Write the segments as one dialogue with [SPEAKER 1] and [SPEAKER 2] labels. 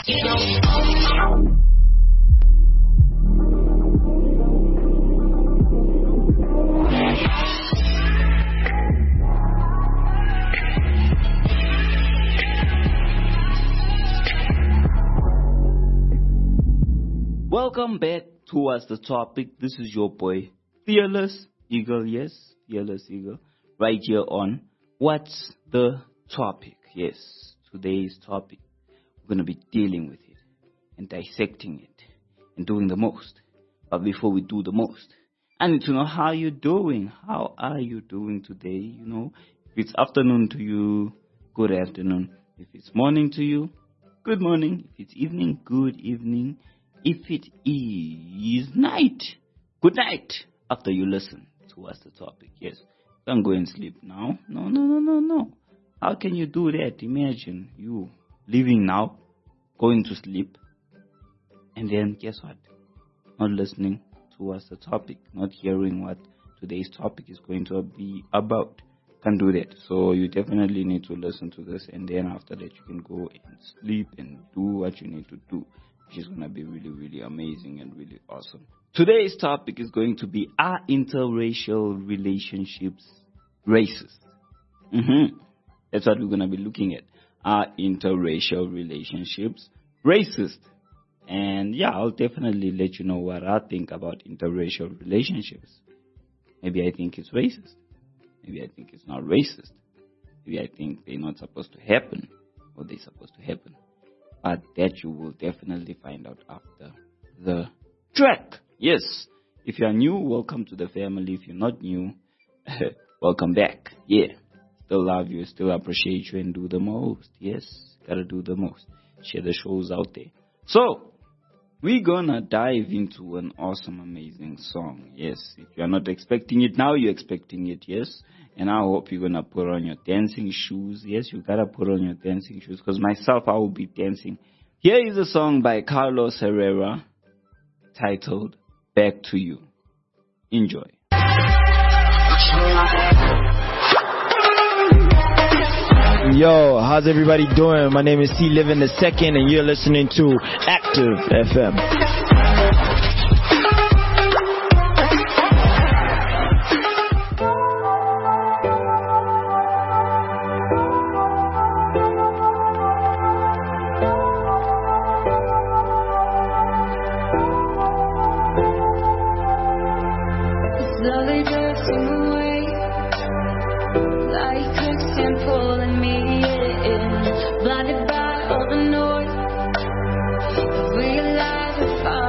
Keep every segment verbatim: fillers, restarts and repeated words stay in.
[SPEAKER 1] Welcome back towards the topic. This is your boy, Fearless Eagle. Yes, Fearless Eagle. Right here on What's the Topic? Yes, today's topic. We're going to be dealing with it and dissecting it and doing the most. But before we do the most, I need to know how you're doing. How are you doing today? You know, if it's afternoon to you, good afternoon. If it's morning to you, good morning. If it's evening, good evening. If it is night, good night after you listen to what's the topic. Yes, don't go and sleep now. No, no, no, no, no. How can you do that? Imagine you leaving now, going to sleep, and then guess what? Not listening to what's the topic, not hearing what today's topic is going to be about. Can't do that. So you definitely need to listen to this, and then after that you can go and sleep and do what you need to do, which is going to be really, really amazing and really awesome. Today's topic is going to be, are interracial relationships racist? Mm-hmm. That's what we're going to be looking at. Are interracial relationships racist? And yeah, I'll definitely let you know what I think about interracial relationships. Maybe I think it's racist. Maybe I think it's not racist. Maybe I think they're not supposed to happen, or they're supposed to happen. But that you will definitely find out after the track. Yes. If you are new, welcome to the family. If you're not new, welcome back. Yeah. Still love you, still appreciate you, and do the most. Yes. Gotta do the most. Share the shows out there. So, we're gonna dive into an awesome, amazing song. Yes. If you're not expecting it now, you're expecting it. Yes. And I hope you're going to put on your dancing shoes. Yes, you got to put on your dancing shoes. Because myself, I will be dancing. Here is a song by Carlos Herrera titled Back to You. Enjoy.
[SPEAKER 2] Yo, how's everybody doing? My name is C Living the Second, and you're listening to Active F M.
[SPEAKER 3] Blinded by all the noise, I realize I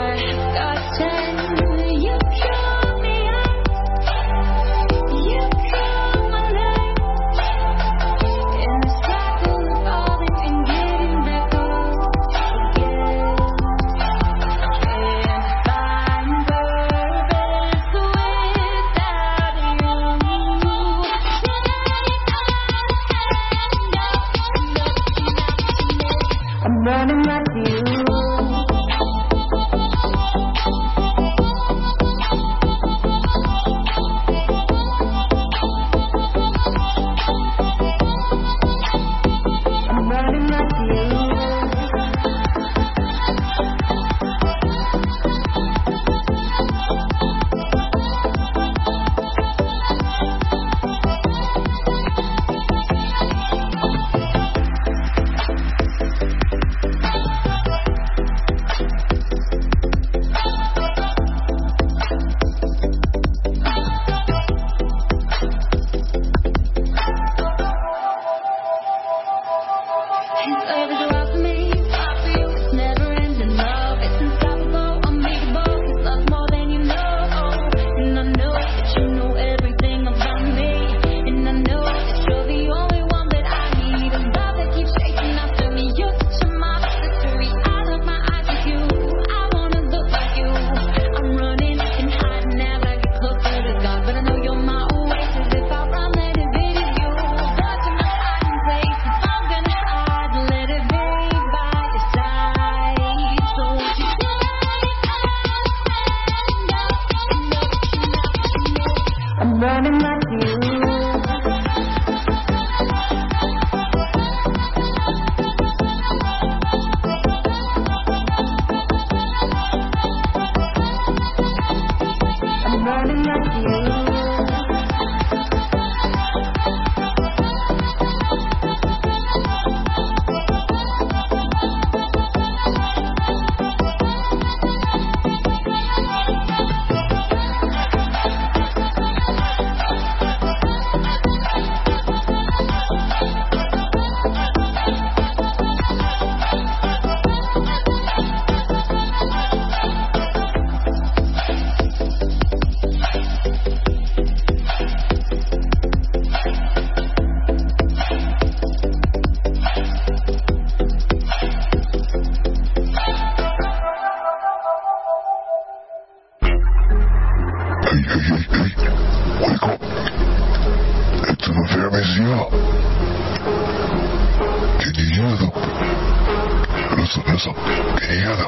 [SPEAKER 3] listen, listen. Can you hear them?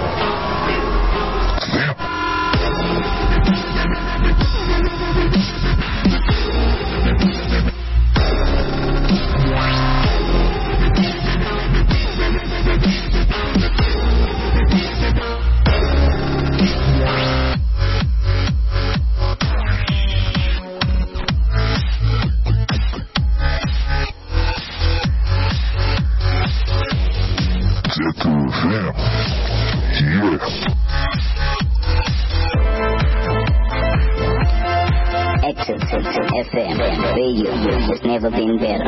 [SPEAKER 3] Them.
[SPEAKER 4] F M radio has never been better.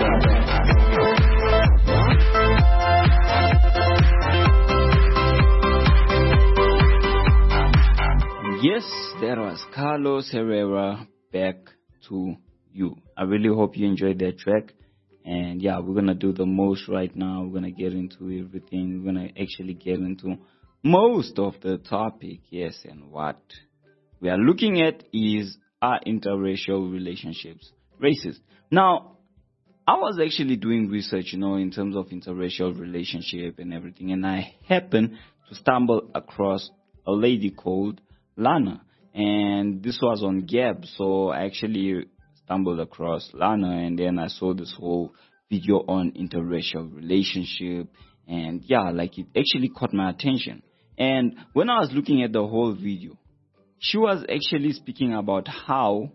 [SPEAKER 1] Yes, that was Carlos Herrera, Back to You. I really hope you enjoyed that track. And yeah, we're going to do the most right now. We're going to get into everything. We're going to actually get into most of the topic. Yes, and what we are looking at is are interracial relationships racist? Now, I was actually doing research, you know, in terms of interracial relationship and everything, and I happened to stumble across a lady called Lana, and this was on Gab, so I actually stumbled across Lana, and then I saw this whole video on interracial relationship, and yeah, like it actually caught my attention. And when I was looking at the whole video, she was actually speaking about how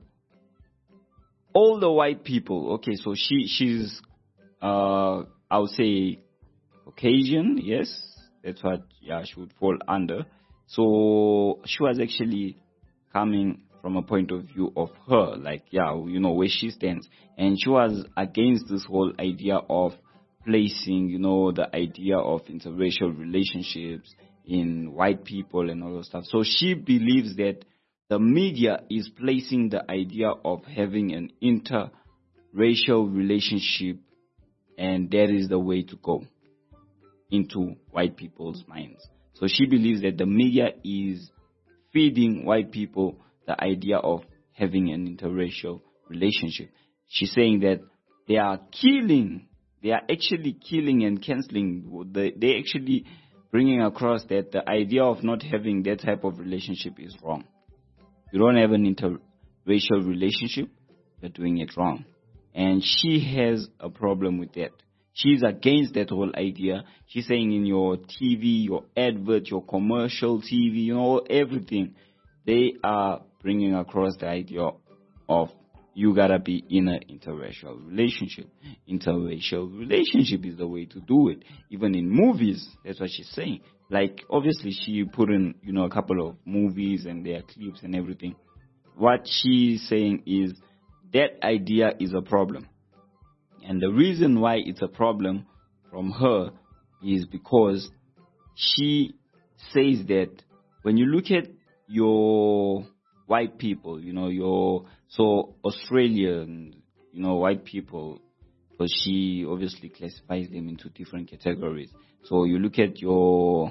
[SPEAKER 1] all the white people, okay, so she she's, uh, I would say, Caucasian, yes, that's what, yeah, she would fall under. So she was actually coming from a point of view of her, like, yeah, you know, where she stands. And she was against this whole idea of placing, you know, the idea of interracial relationships in white people and all those stuff. So she believes that the media is placing the idea of having an interracial relationship, and that is the way to go into white people's minds. So she believes that the media is feeding white people the idea of having an interracial relationship. She's saying that they are killing, they are actually killing and canceling, they, they actually bringing across that the idea of not having that type of relationship is wrong. You don't have an interracial relationship, you're doing it wrong. And she has a problem with that. She's against that whole idea. She's saying in your T V, your advert, your commercial T V, you know, everything, they are bringing across the idea of you gotta be in an interracial relationship. Interracial relationship is the way to do it. Even in movies, that's what she's saying. Like, obviously, she put in, you know, a couple of movies and their clips and everything. What she's saying is that idea is a problem. And the reason why it's a problem from her is because she says that when you look at your white people, you know, your, so Australian, you know, white people, because she obviously classifies them into different categories. So you look at your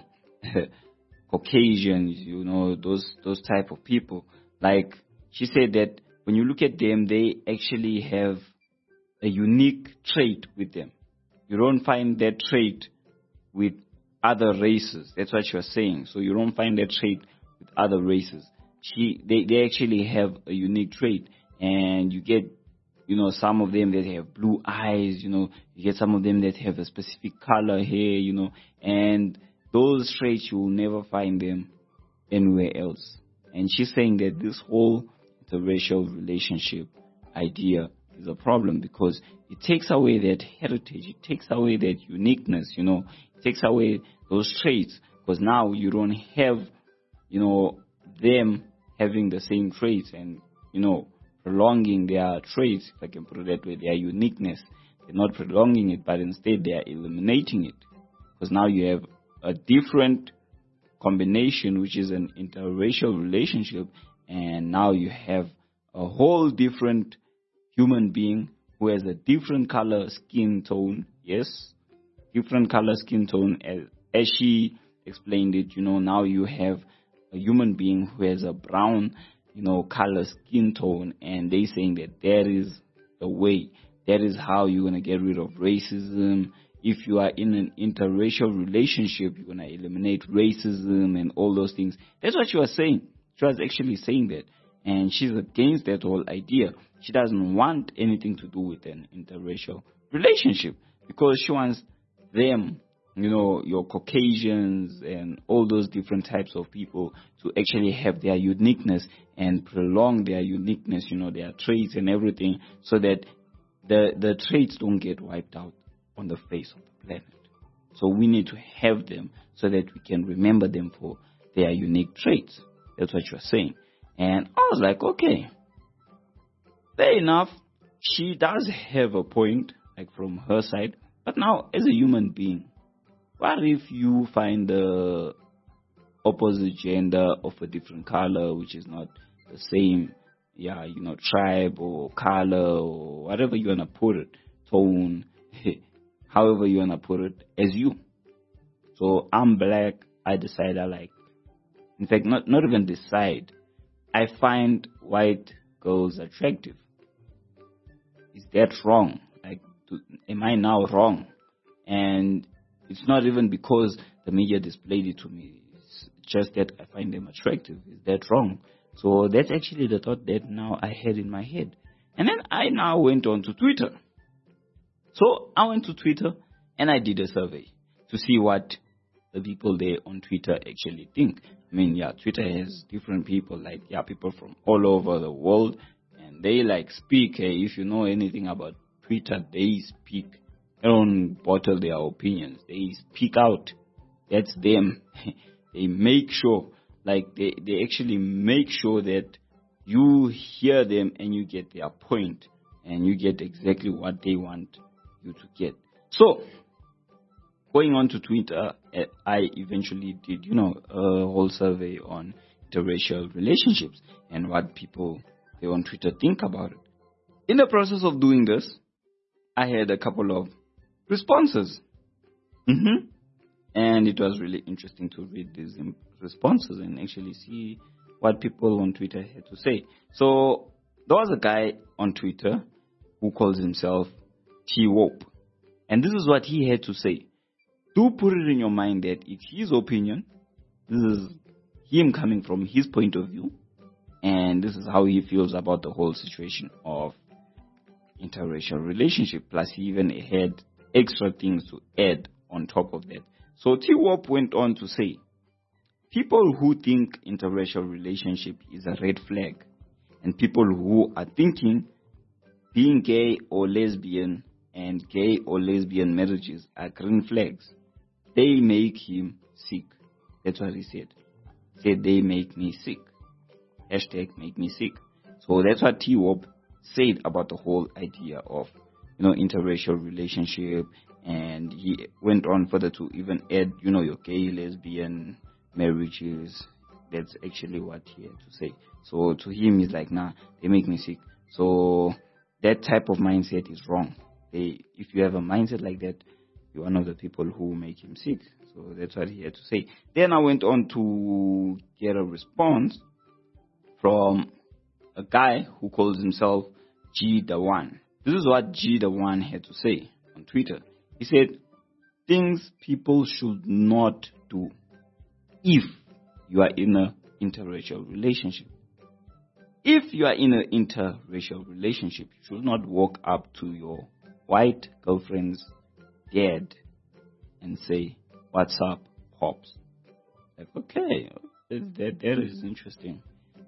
[SPEAKER 1] Caucasians, you know, those those type of people. Like she said that when you look at them, they actually have a unique trait with them. You don't find that trait with other races. That's what she was saying. So you don't find that trait with other races. She, they, they actually have a unique trait, and you get, you know, some of them that have blue eyes, you know, you get some of them that have a specific color hair, you know, and those traits you will never find them anywhere else. And she's saying that this whole interracial relationship idea is a problem because it takes away that heritage, it takes away that uniqueness, you know, it takes away those traits, because now you don't have, you know, them having the same traits and, you know, prolonging their traits, if I can put it that way, their uniqueness. They're not prolonging it, but instead they are eliminating it. Because now you have a different combination, which is an interracial relationship, and now you have a whole different human being who has a different color skin tone, yes, different color skin tone. As, as she explained it, you know, now you have a human being who has a brown, you know, color skin tone, and they saying that that is the way, that is how you're going to get rid of racism if you are in an interracial relationship, you're going to eliminate racism and all those things. That's what she was saying. She was actually saying that. And she's against that whole idea. She doesn't want anything to do with an interracial relationship because she wants them, you know, your Caucasians and all those different types of people to actually have their uniqueness and prolong their uniqueness, you know, their traits and everything, so that the, the traits don't get wiped out on the face of the planet. So we need to have them so that we can remember them for their unique traits. That's what you're saying. And I was like, okay, fair enough. She does have a point, like from her side. But now, as a human being, what if you find the opposite gender of a different color, which is not the same, yeah, you know, tribe or color or whatever you want to put it, tone, however you want to put it, as you. So I'm black. I decide I like, in fact, not, not even decide. I find white girls attractive. Is that wrong? Like, do, am I now wrong? And it's not even because the media displayed it to me. It's just that I find them attractive. Is that wrong? So that's actually the thought that now I had in my head. And then I now went on to Twitter. So I went to Twitter and I did a survey to see what the people there on Twitter actually think. I mean, yeah, Twitter has different people, like, yeah, people from all over the world, and they, like, speak. Hey, if you know anything about Twitter, they speak. They don't bottle their opinions. They speak out. That's them. They make sure, like, they, they actually make sure that you hear them and you get their point, and you get exactly what they want you to get. So, going on to Twitter, I eventually did, you know, a whole survey on interracial relationships and what people they on Twitter think about it. In the process of doing this, I had a couple of responses. Mm-hmm. And it was really interesting to read these responses and actually see what people on Twitter had to say. So there was a guy on Twitter who calls himself T-Wope. And this is what he had to say. Do put it in your mind that it's his opinion. This is him coming from his point of view. And this is how he feels about the whole situation of interracial relationship. Plus, he even had extra things to add on top of that. So T-Wope went on to say, people who think interracial relationship is a red flag, and people who are thinking being gay or lesbian and gay or lesbian marriages are green flags, they make him sick. That's what he said. He said, they make me sick. Hashtag make me sick. So that's what T-Wope said about the whole idea of, you know, interracial relationship. And he went on further to even add, you know, your gay, lesbian marriages. That's actually what he had to say. So to him, he's like, nah, they make me sick. So that type of mindset is wrong. They, if you have a mindset like that, you're one of the people who make him sick. So that's what he had to say. Then I went on to get a response from a guy who calls himself G the One. This is what G the One had to say on Twitter. He said, things people should not do if you are in an interracial relationship. If you are in an interracial relationship, you should not walk up to your white girlfriend's dad and say, what's up, pops? Like, okay, that, that is interesting.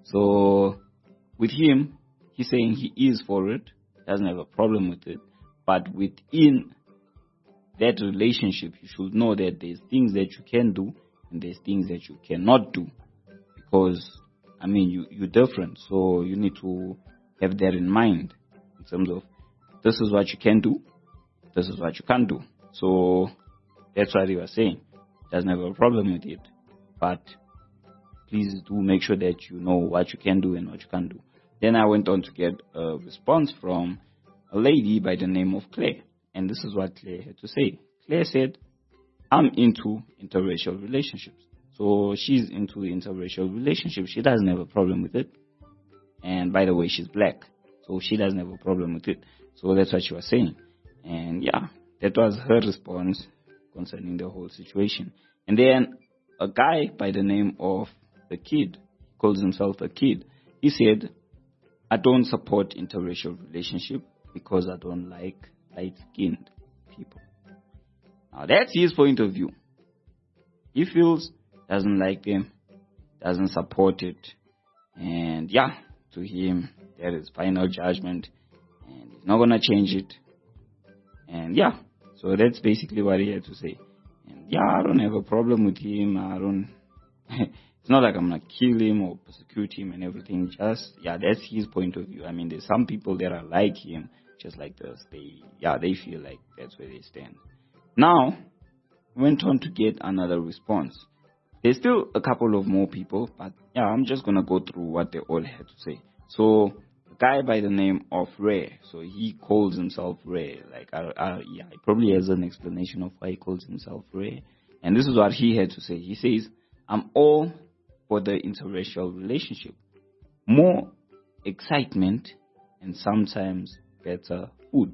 [SPEAKER 1] So, with him, he's saying he is for it, doesn't have a problem with it, but within that relationship, you should know that there's things that you can do and there's things that you cannot do. Because, I mean, you, you're different, so you need to have that in mind in terms of this is what you can do, this is what you can't do. So, that's what he was saying. Doesn't have a problem with it, but please do make sure that you know what you can do and what you can't do. Then I went on to get a response from a lady by the name of Claire. And this is what Claire had to say. Claire said, I'm into interracial relationships. So she's into interracial relationships. She doesn't have a problem with it. And by the way, she's black. So she doesn't have a problem with it. So that's what she was saying. And yeah, that was her response concerning the whole situation. And then a guy by the name of The Kid, calls himself The Kid, he said, I don't support interracial relationship because I don't like light-skinned people. Now that's his point of view. He feels, doesn't like them, doesn't support it. And yeah, to him, that is final judgment. And he's not going to change it. And yeah, so that's basically what he had to say. And yeah, I don't have a problem with him. I don't... It's not like I'm going to kill him or persecute him and everything. Just, yeah, that's his point of view. I mean, there's some people that are like him, just like this. They, yeah, they feel like that's where they stand. Now, went on to get another response. There's still a couple of more people, but yeah, I'm just going to go through what they all had to say. So, a guy by the name of Ray, so he calls himself Ray. Like, I, I, yeah, he probably has an explanation of why he calls himself Ray. And this is what he had to say. He says, I'm all for the interracial relationship. More excitement and sometimes better food.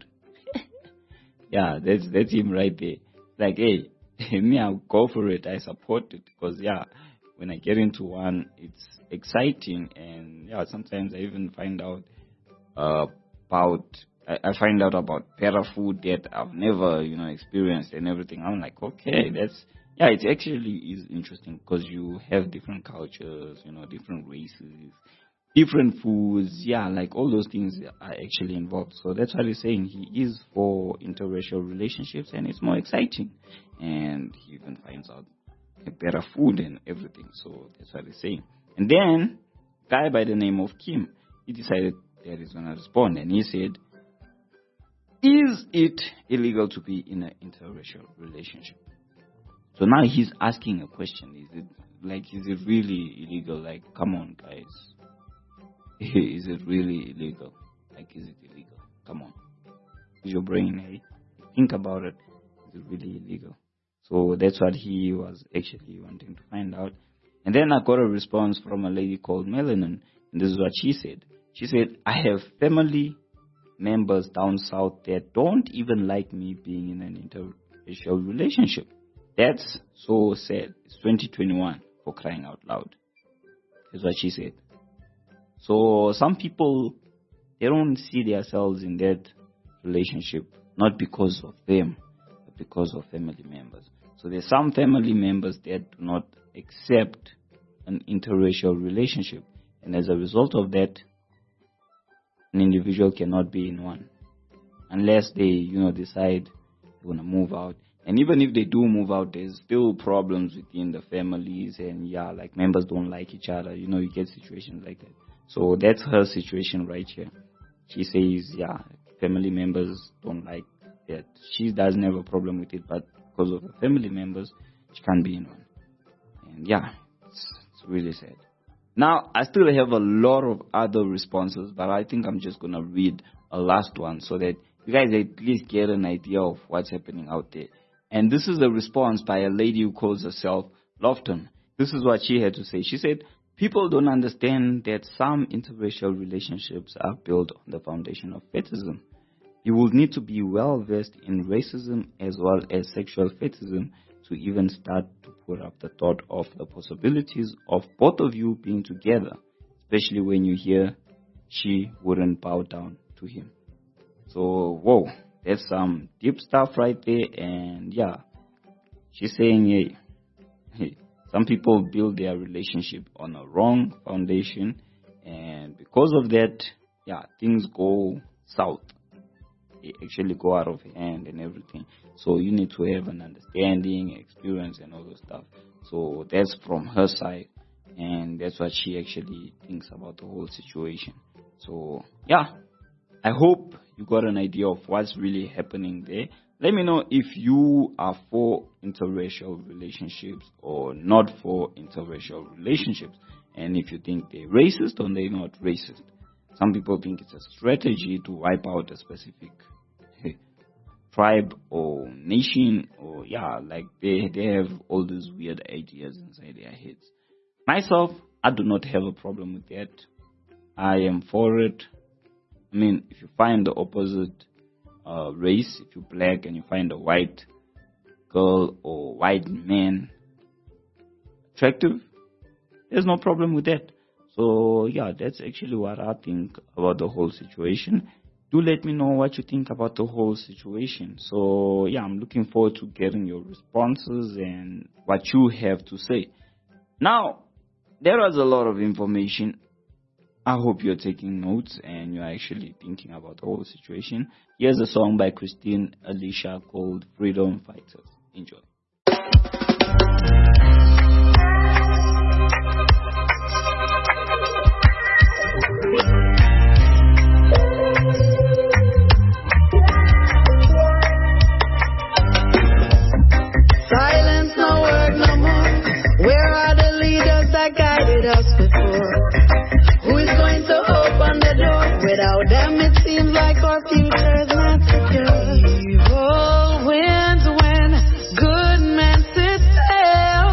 [SPEAKER 1] Yeah, that's that's him right there. Like, hey, me, I'll go for it. I support it because, yeah, when I get into one, it's exciting. And, yeah, sometimes I even find out uh, about, I, I find out about better food that I've never, you know, experienced and everything. I'm like, okay, that's, yeah, it actually is interesting because you have different cultures, you know, different races, different foods. Yeah, like all those things are actually involved. So that's what he's saying. He is for interracial relationships and it's more exciting. And he even finds out better food and everything. So that's what he's saying. And then, a guy by the name of Kim, he decided that he's going to respond. And he said, is it illegal to be in an interracial relationship? So now he's asking a question. Is it like, is it really illegal? Like, come on, guys. Is it really illegal? Like, is it illegal? Come on. Use your brain, hey? Think about it. Is it really illegal? So that's what he was actually wanting to find out. And then I got a response from a lady called Melanin. And this is what she said. She said, I have family members down south that don't even like me being in an interracial relationship. That's so sad. It's twenty twenty-one, for crying out loud. That's what she said. So some people, they don't see themselves in that relationship, not because of them, but because of family members. So there's some family members that do not accept an interracial relationship. And as a result of that, an individual cannot be in one. Unless they, you know, decide they want to move out. And even if they do move out, there's still problems within the families. And yeah, like members don't like each other. You know, you get situations like that. So that's her situation right here. She says, yeah, family members don't like that. She doesn't have a problem with it, but because of her family members, she can't be in one. And yeah, it's, it's really sad. Now, I still have a lot of other responses, but I think I'm just going to read a last one so that you guys at least get an idea of what's happening out there. And this is a response by a lady who calls herself Lofton. This is what she had to say. She said, people don't understand that some interracial relationships are built on the foundation of fetishism. You will need to be well versed in racism as well as sexual fetishism to even start to put up the thought of the possibilities of both of you being together, especially when you hear she wouldn't bow down to him. So, whoa, that's some deep stuff right there. And yeah, she's saying, hey, hey, some people build their relationship on a wrong foundation, and because of that, yeah, things go south. They actually go out of hand and everything. So you need to have an understanding, experience, and all those stuff. So that's from her side, and that's what she actually thinks about the whole situation. So yeah, I hope you got an idea of what's really happening there. Let me know if you are for interracial relationships or not for interracial relationships. And if you think they're racist or they're not racist. Some people think it's a strategy to wipe out a specific tribe or nation, or yeah, like they, they have all these weird ideas inside their heads. Myself, I do not have a problem with that. I am for it. I mean, if you find the opposite uh, race. If you're black and you find a white girl or white man attractive, there's no problem with that. So yeah, that's actually what I think about the whole situation. Do let me know what you think about the whole situation. So yeah, I'm looking forward to getting your responses and what you have to say. Now, there was a lot of information. I hope you're taking notes and you're actually thinking about the whole situation. Here's a song by Christine Alicia called Freedom Fighters. Enjoy.
[SPEAKER 5] Silence no word no more. Where are the leaders that guided us before? Who is going to open the door? Without them it seems like our future is not secure. Evil wins when good men sit still.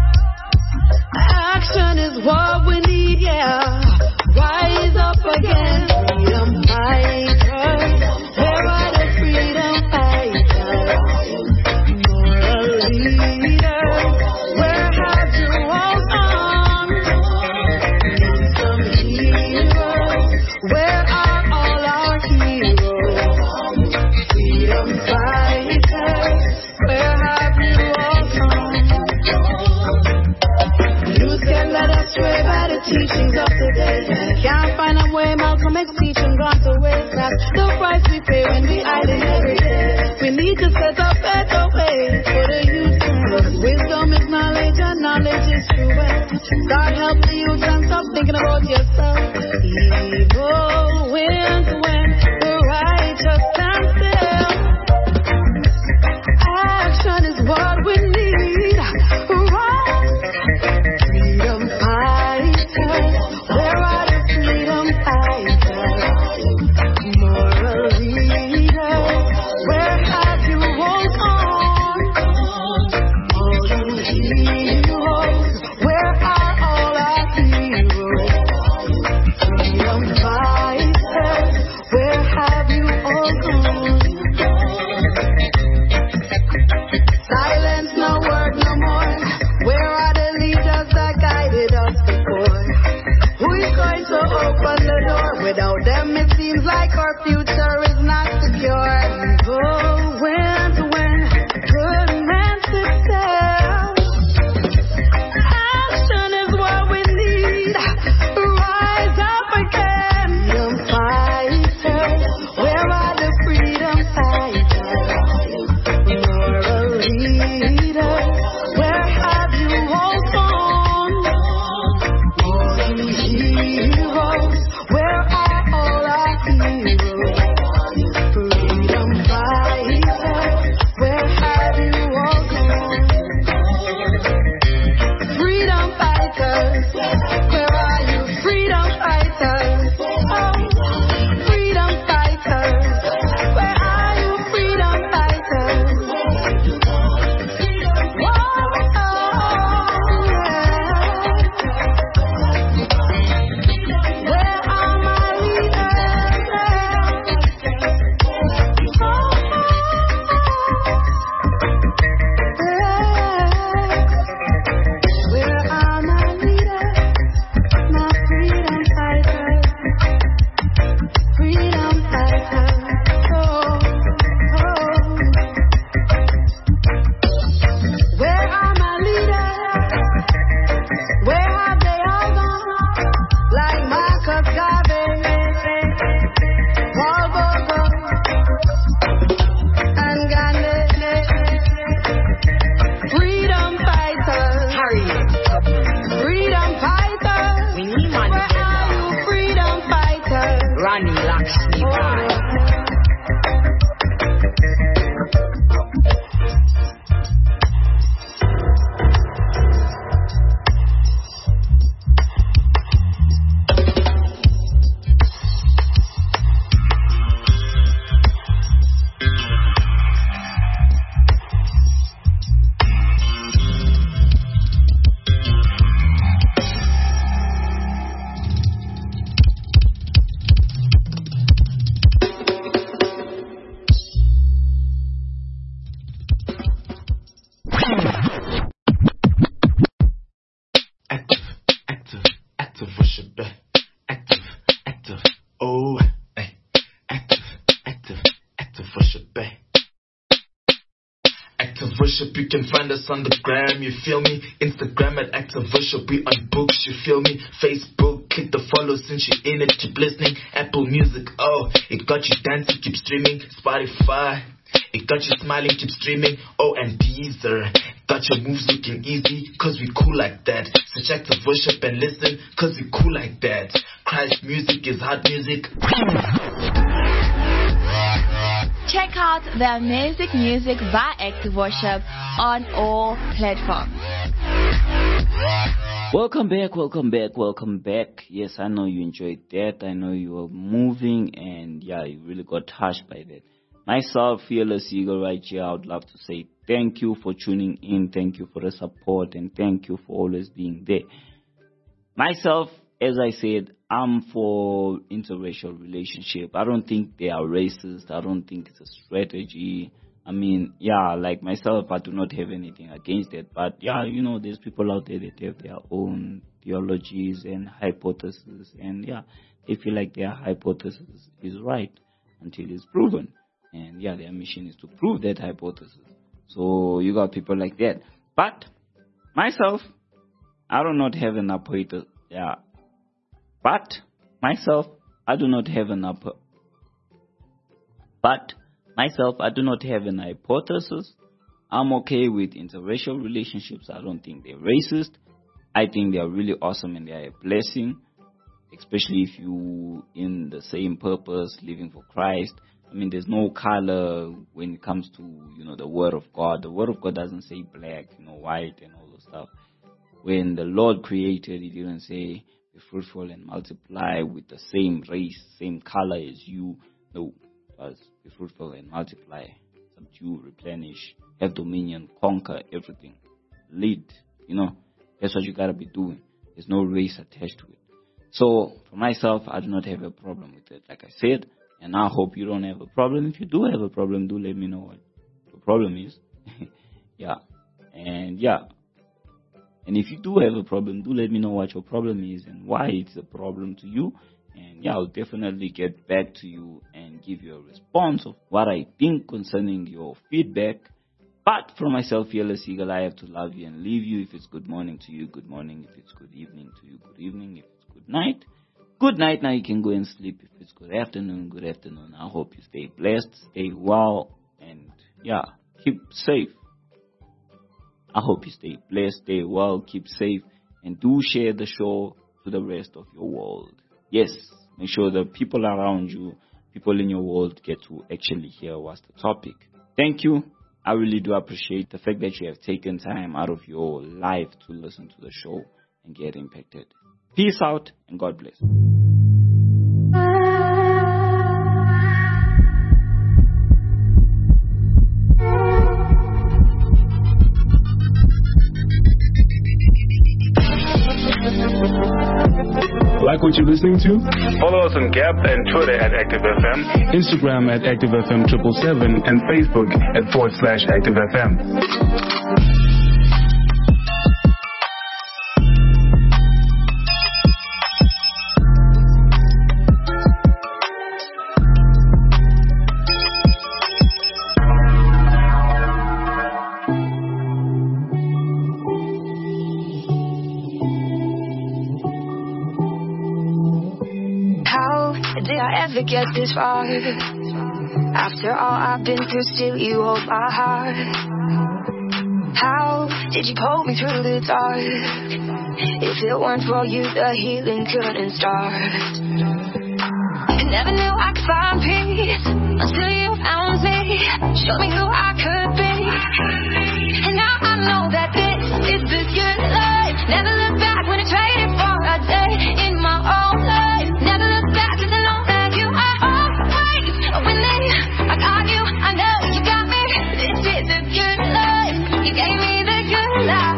[SPEAKER 5] Action is what we need, yeah. Rise up again. Freedom fighters. Where are the freedom fighters? Moral leaders. Where have you all gone? Need some heroes. Where are all our heroes? Freedom fighters. Where have you all gone? Youth can let us sway by the teachings of today. Can't find a way, Malcolm X teaching gone to waste. That's the price we pay when we idle every day. We need to set up better ways for the youth. Wisdom is knowledge and knowledge is true. God help the youth and stop thinking about yourself. Evil wins when the righteous stand still. Action is what we need. Right. Freedom fighters. Where are the freedom fighters? Moral leaders. Where have you all gone? All you heroes. Where are all our heroes?
[SPEAKER 6] Active Worship, you can find us on the gram, you feel me? Instagram at Active Worship, we on books, you feel me? Facebook, click the follow since you're in it, keep listening. Apple Music, oh, it got you dancing, keep streaming. Spotify, it got you smiling, keep streaming. Oh, and Deezer, got your moves looking easy, cause we cool like that. Search Active Worship and listen, cause we cool like that. Christ music is hot music.
[SPEAKER 7] Check out the amazing music by Active Worship on all platforms.
[SPEAKER 1] Welcome back, welcome back, welcome back. Yes, I know you enjoyed that. I know you were moving and yeah, you really got touched by that. Myself, Fearless Eagle, right here, I would love to say thank you for tuning in. Thank you for the support and thank you for always being there. Myself, as I said, I'm for interracial relationship. I don't think they are racist. I don't think it's a strategy. I mean, yeah, like myself, I do not have anything against it. But yeah, you know, there's people out there that have their own theologies and hypotheses. And yeah, they feel like their hypothesis is right until it's proven. And yeah, their mission is to prove that hypothesis. So you got people like that. But myself, I do not have an hypothesis. Yeah. But myself, I do not have an hypothesis. But myself, I do not have an hypothesis. I'm okay with interracial relationships. I don't think they're racist. I think they are really awesome and they are a blessing, especially if you in the same purpose, living for Christ. I mean, there's no color when it comes to, you know, the Word of God. The Word of God doesn't say black, you know, white and all those stuff. When the Lord created, He didn't say be fruitful and multiply with the same race, same color as you. No, it was be fruitful and multiply, subdue, replenish, have dominion, conquer everything, lead. You know, that's what you gotta be doing. There's no race attached to it. So for myself, I do not have a problem with it, like I said. And I hope you don't have a problem. If you do have a problem, do let me know what the problem is. yeah. And yeah. And if you do have a problem, do let me know what your problem is and why it's a problem to you. And yeah, I'll definitely get back to you and give you a response of what I think concerning your feedback. But for myself, Fearless Eagle, I have to love you and leave you. If it's good morning to you, good morning. If it's good evening to you, good evening. If it's good night, good night. Now you can go and sleep. If it's good afternoon, good afternoon. I hope you stay blessed, stay well, and yeah, keep safe. I hope you stay blessed, stay well, keep safe, and do share the show to the rest of your world. Yes, make sure the people around you, people in your world get to actually hear what's the topic. Thank you. I really do appreciate the fact that you have taken time out of your life to listen to the show and get impacted. Peace out and God bless.
[SPEAKER 8] Like what you're listening to?
[SPEAKER 9] Follow us on Gap and Twitter at Active F M,
[SPEAKER 8] Instagram at Active F M seven seven seven,
[SPEAKER 9] and Facebook at forward slash Active F M.
[SPEAKER 10] Get this far. After all I've been through, still you hold my heart. How did you pull me through the dark? If it weren't for you, the healing couldn't start. I never knew I could find peace until you found me. Showed me who I could be. And now I know that this is the good life. Never look back when I traded for a day in my own life. Never look back cause I know that you are always winning. I got you, I know you got me. This is the good life. You gave me the good life.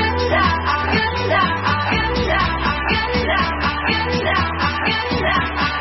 [SPEAKER 10] Good life.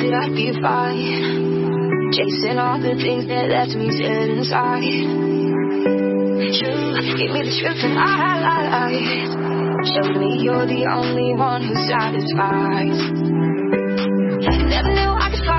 [SPEAKER 10] that I'd be fine, chasing all the things that left me dead inside. You gave me the truth and I lied, showed me you're the only one who satisfies. I never knew I could find